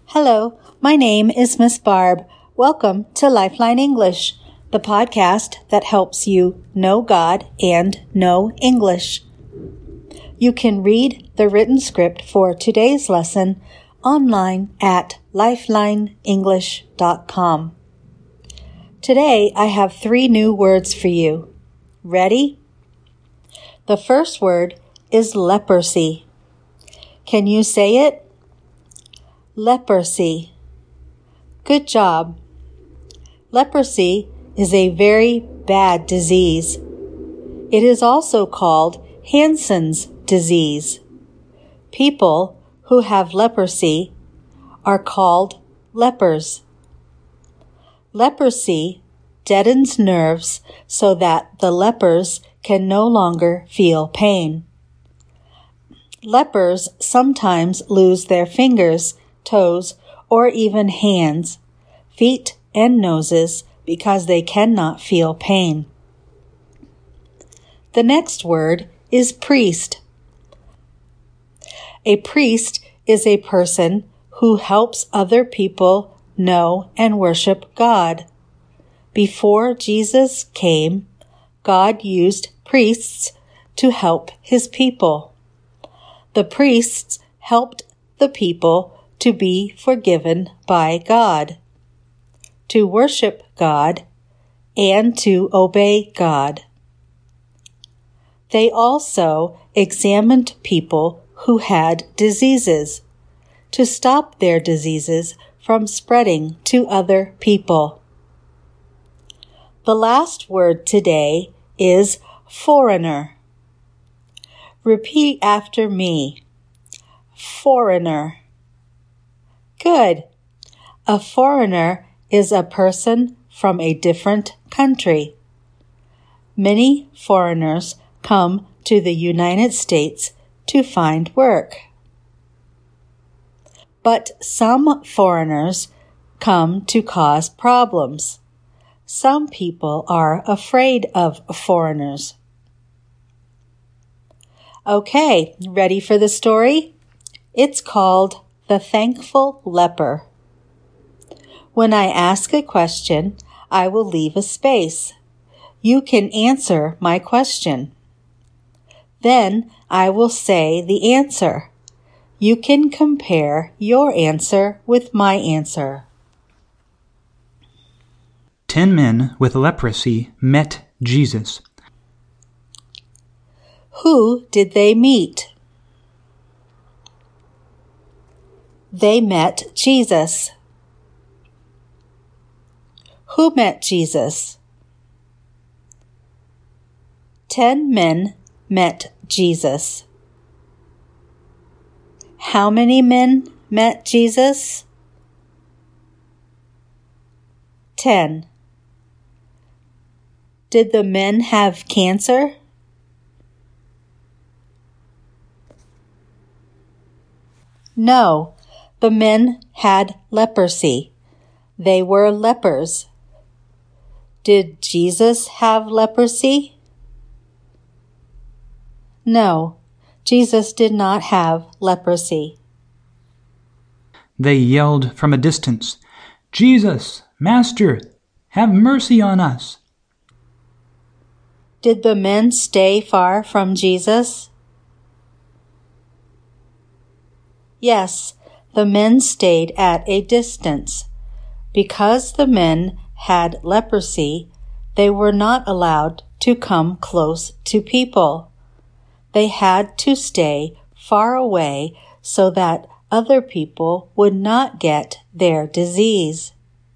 Hello, my name is Miss Barb. Welcome to Lifeline English, the podcast that helps you know God and know English. You can read the written script for today's lesson online at lifelineenglish.com. Today I have 3 new words for you. Ready? The first word is leprosy. Can you say it? Leprosy. Good job. Leprosy is a very bad disease. It is also called Hansen's disease. People who have leprosy are called lepers. Leprosy deadens nerves so that the lepers can no longer feel pain. Lepers sometimes lose their fingers, toes, or even hands, feet, and noses because they cannot feel pain. The next word is priest. A priest is a person who helps other people know and worship God. Before Jesus came, God used priests to help his people. The priests helped the people to be forgiven by God, to worship God, and to obey God. They also examined people who had diseases to stop their diseases from spreading to other people. The last word today is foreigner. Repeat after me. Foreigner. Good. A foreigner is a person from a different country. Many foreigners come to the United States to find work. But some foreigners come to cause problems. Some people are afraid of foreigners. Okay, ready for the story? It's called The Thankful Leper. When I ask a question, I will leave a space. You can answer my question. Then I will say the answer. You can compare your answer with my answer. 10 men with leprosy met Jesus. Who did they meet? They met Jesus. Who met Jesus? 10 men met Jesus. How many men met Jesus? 10. Did the men have cancer? No, the men had leprosy. They were lepers. Did Jesus have leprosy? No, Jesus did not have leprosy. They yelled from a distance, "Jesus, Master, have mercy on us." Did the men stay far from Jesus? Yes, the men stayed at a distance. Because the men had leprosy, they were not allowed to come close to people. They had to stay far away so that other people would not get their disease.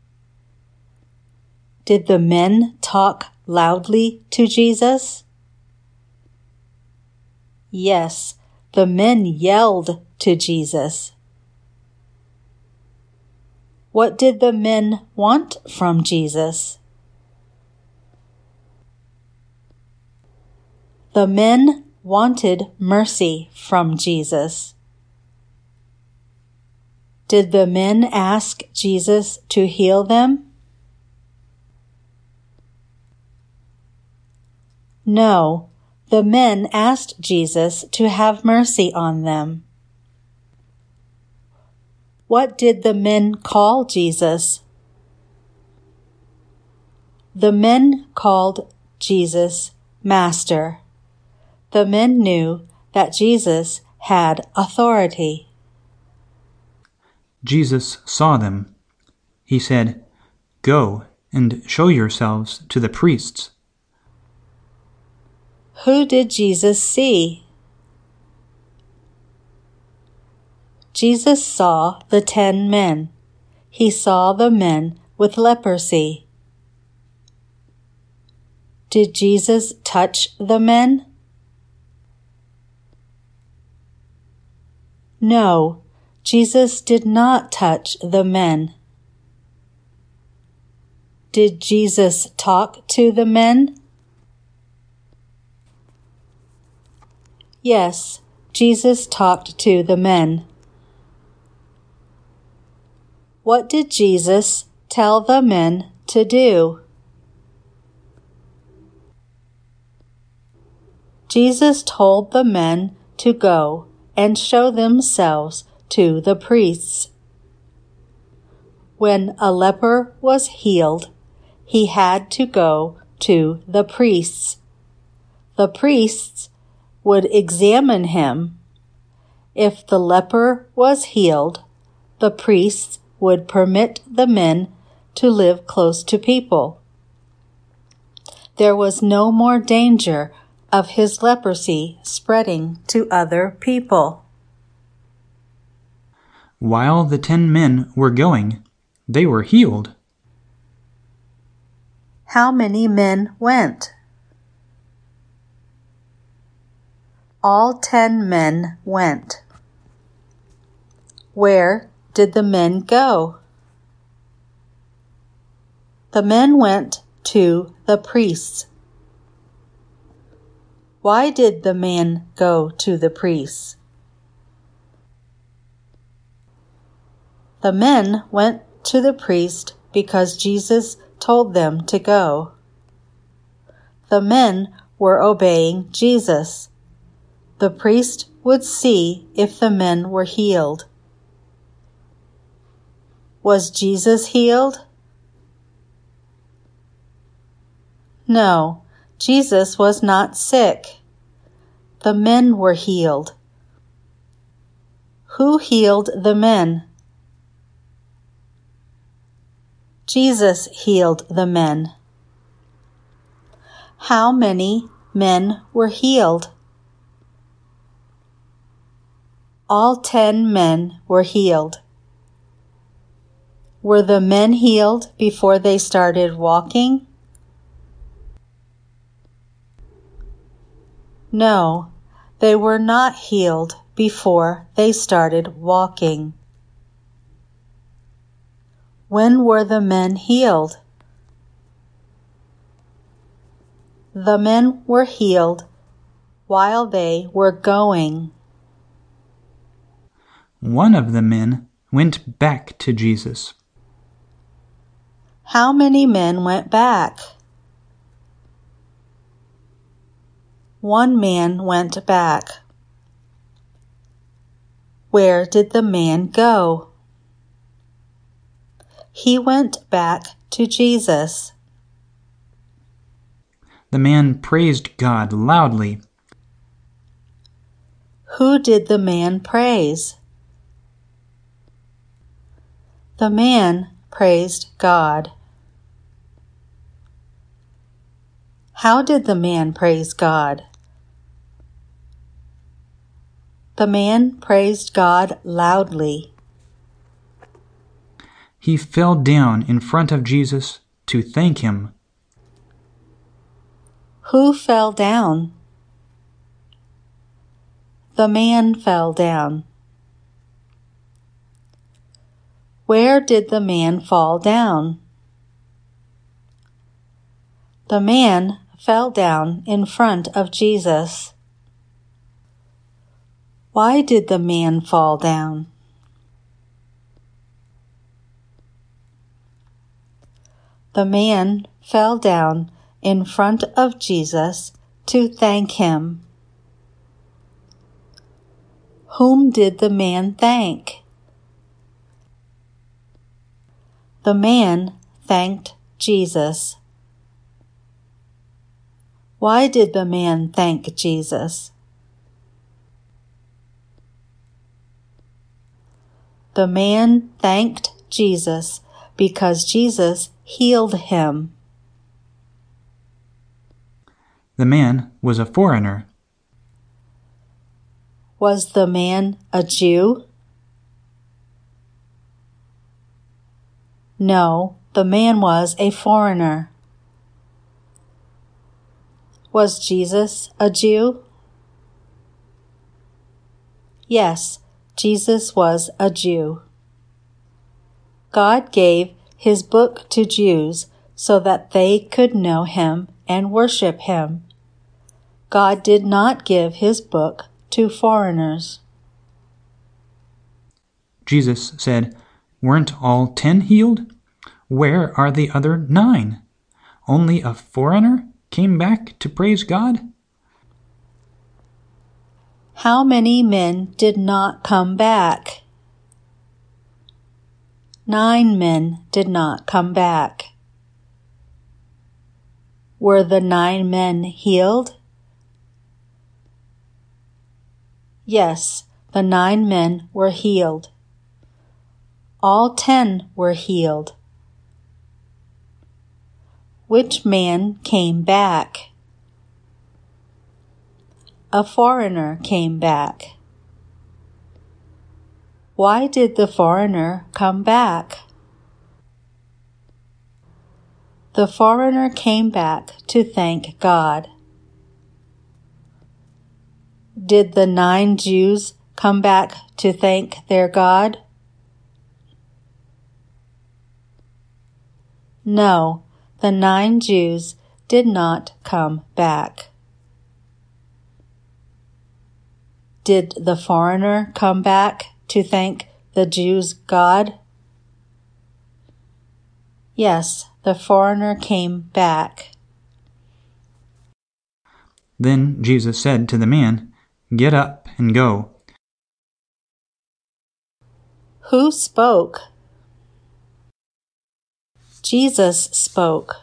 Did the men talk loudly to Jesus? Yes, the men yelled to Jesus. What did the men want from Jesus? The men wanted mercy from Jesus. Did the men ask Jesus to heal them? No, the men asked Jesus to have mercy on them. What did the men call Jesus? The men called Jesus Master. The men knew that Jesus had authority. Jesus saw them. He said, "Go and show yourselves to the priests." Who did Jesus see? Jesus saw the 10 men. He saw the men with leprosy. Did Jesus touch the men? No, Jesus did not touch the men. Did Jesus talk to the men? Yes, Jesus talked to the men. What did Jesus tell the men to do? Jesus told the men to go and show themselves to the priests. When a leper was healed, he had to go to the priests. The priests would examine him. If the leper was healed, the priests would permit the men to live close to people. There was no more danger of his leprosy spreading to other people. While the 10 men were going, they were healed. How many men went? All 10 men went. Where did the men go? The men went to the priests. Why did the men go to the priests? The men went to the priest because Jesus told them to go. The men were obeying Jesus. The priest would see if the men were healed. Was Jesus healed? No, Jesus was not sick. The men were healed. Who healed the men? Jesus healed the men. How many men were healed? All 10 men were healed. Were the men healed before they started walking? No, they were not healed before they started walking. When were the men healed? The men were healed while they were going. One of the men went back to Jesus. How many men went back? One man went back. Where did the man go? He went back to Jesus. The man praised God loudly. Who did the man praise? The man praised God. How did the man praise God? The man praised God loudly. He fell down in front of Jesus to thank him. Who fell down? The man fell down. Where did the man fall down? The man fell down in front of Jesus. Why did the man fall down? The man fell down in front of Jesus to thank him. Whom did the man thank? The man thanked Jesus. Why did the man thank Jesus? The man thanked Jesus because Jesus healed him. The man was a foreigner. Was the man a Jew? No, the man was a foreigner. Was Jesus a Jew? Yes, Jesus was a Jew. God gave his book to Jews so that they could know him and worship him. God did not give his book to foreigners. Jesus said, "Weren't all 10 healed? Where are the other 9? Only a foreigner came back to praise God?" How many men did not come back? 9 men did not come back. Were the 9 men healed? Yes, the 9 men were healed. All 10 were healed. Which man came back? A foreigner came back. Why did the foreigner come back? The foreigner came back to thank God. Did the 9 Jews come back to thank their God? No, the 9 Jews did not come back. Did the foreigner come back to thank the Jews' God? Yes, the foreigner came back. Then Jesus said to the man, "Get up and go." Who spoke? Jesus spoke.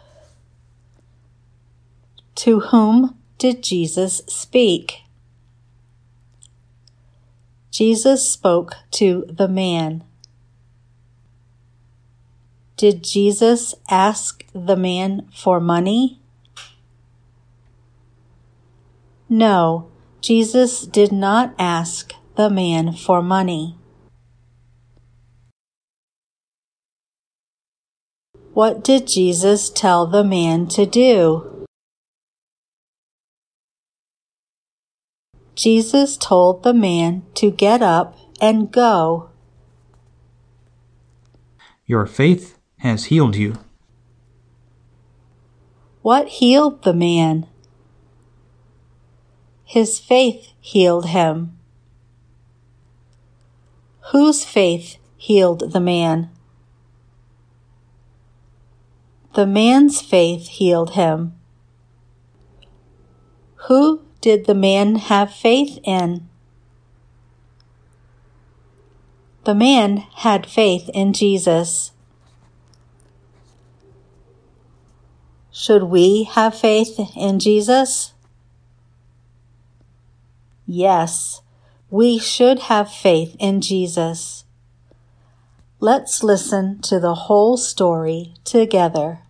To whom did Jesus speak? Jesus spoke to the man. Did Jesus ask the man for money? No, Jesus did not ask the man for money. What did Jesus tell the man to do? Jesus told the man to get up and go. Your faith has healed you. What healed the man? His faith healed him. Whose faith healed the man? The man's faith healed him. Who did the man have faith in? The man had faith in Jesus. Should we have faith in Jesus? Yes, we should have faith in Jesus. Let's listen to the whole story together.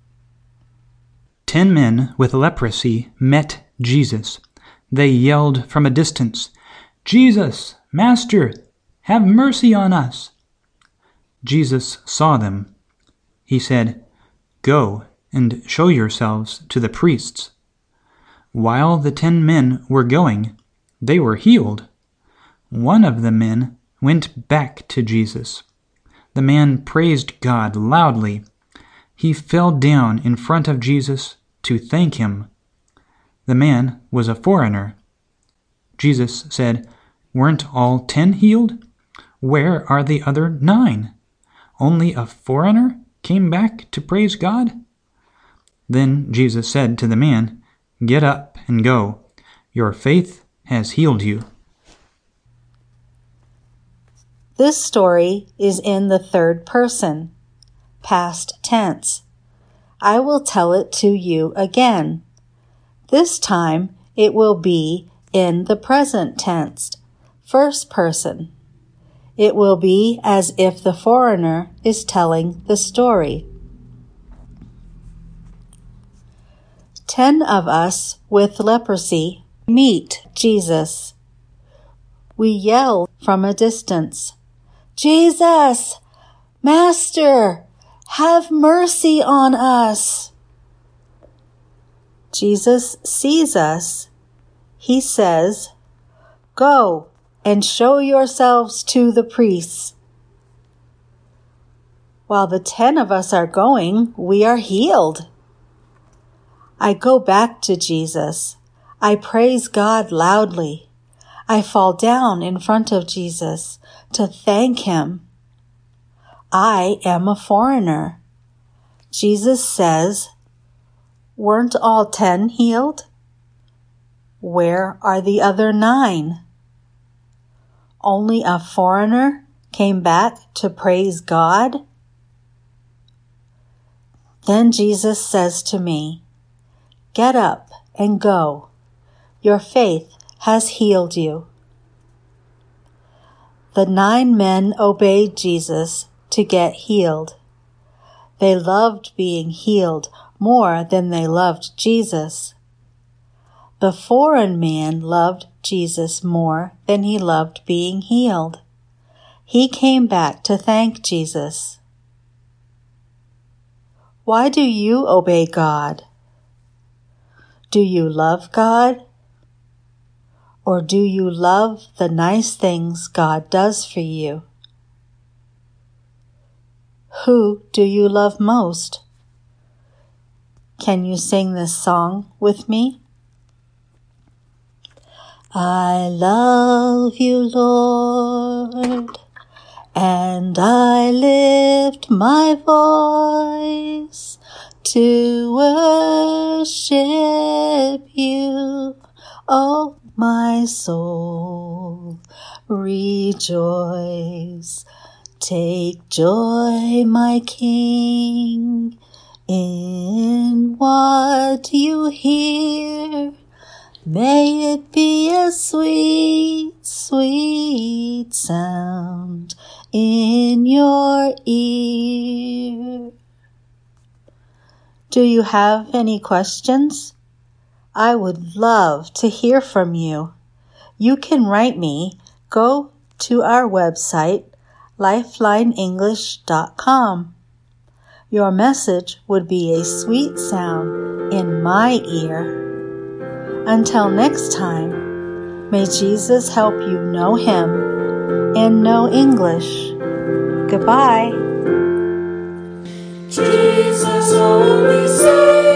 10 men with leprosy met Jesus. They yelled from a distance, "Jesus, Master, have mercy on us." Jesus saw them. He said, "Go and show yourselves to the priests." While the 10 men were going, they were healed. One of the men went back to Jesus. The man praised God loudly. He fell down in front of Jesus to thank him. The man was a foreigner. Jesus said, "Weren't all 10 healed? Where are the other 9? Only a foreigner came back to praise God?" Then Jesus said to the man, "Get up and go. Your faith has healed you." This story is in the third person. past tense. I will tell it to you again. This time it will be in the present tense, first person. It will be as if the foreigner is telling the story. 10 of us with leprosy meet Jesus. We yell from a distance, "Jesus! Master! Have mercy on us!" Jesus sees us. He says, "Go and show yourselves to the priests." While the 10 of us are going, we are healed. I go back to Jesus. I praise God loudly. I fall down in front of Jesus to thank Him. I am a foreigner. Jesus says, "Weren't all 10 healed? Where are the other 9? Only a foreigner came back to praise God?" Then Jesus says to me, "Get up and go. Your faith has healed you." The 9 men obeyed Jesus to get healed. They loved being healed more than they loved Jesus. The foreign man loved Jesus more than he loved being healed. He came back to thank Jesus. Why do you obey God? Do you love God? Or do you love the nice things God does for you? Who do you love most? Can you sing this song with me? I love you, Lord, and I lift my voice to worship you. Oh, my soul, rejoice. Take joy, my King, in what you hear. May it be a sweet, sweet sound in your ear. Do you have any questions? I would love to hear from you. You can write me. Go to our website, lifelineenglish.com. Your message would be a sweet sound in my ear. Until next time, may Jesus help you know Him and know English. Goodbye. Jesus only saves.